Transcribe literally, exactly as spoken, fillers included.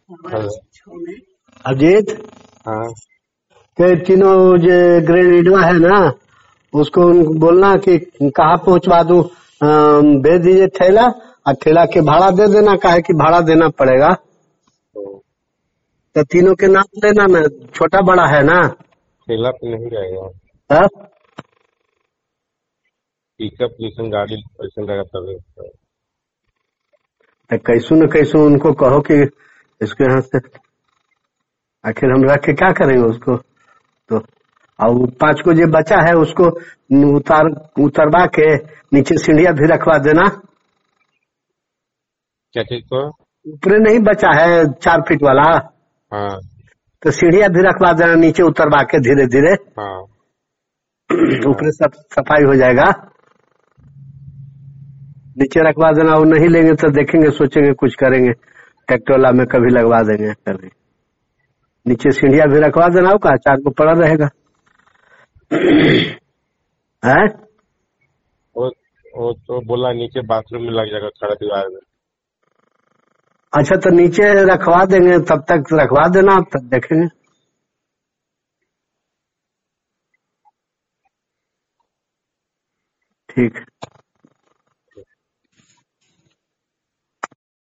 Hello. Ajit हाँ के तीनों जो ग्रेनेडवा है ना, उसको उनको बोलना कि कहाँ पहुंचवा दूं, अम, भेज दीजिए ठेला, और ठेला के भाड़ा दे देना, काहे कि भाड़ा देना पड़ेगा। तो तो तीनों के नाम लेना ना, छोटा बड़ा है ना। ठेला पे नहीं रहेगा, हाँ? पिकअप जैसन गाड़ी वैसन रहेगा तभी होता है। तो कैसू न कैसू उनको कहो कि इसके यहाँ से, आखिर हम रख के क्या करेंगे उसको। तो और पांच को जो बचा है उसको उतार उतरवा के नीचे सीढ़िया भी रखवा देना। क्या चीज को? ऊपरे नहीं बचा है चार फीट वाला, हाँ तो सीढ़िया भी रखवा देना नीचे उतरवा के धीरे धीरे। हाँ हाँ ऊपरे सब सफाई हो जाएगा। नीचे रखवा देना, वो नहीं लेंगे तो देखेंगे, सोचेंगे कुछ करेंगे, ट्रैक्टर वाला में कभी लगवा देंगे कभी। नीचे सीढ़िया भी रखवा देना, हो का चार को पड़ा रहेगा। है? वो वो तो बोला नीचे बाथरूम में लग जाएगा खड़ा दीवार में। अच्छा, तो नीचे रखवा देंगे, तब तक रखवा देना, तब देखेंगे। ठीक है।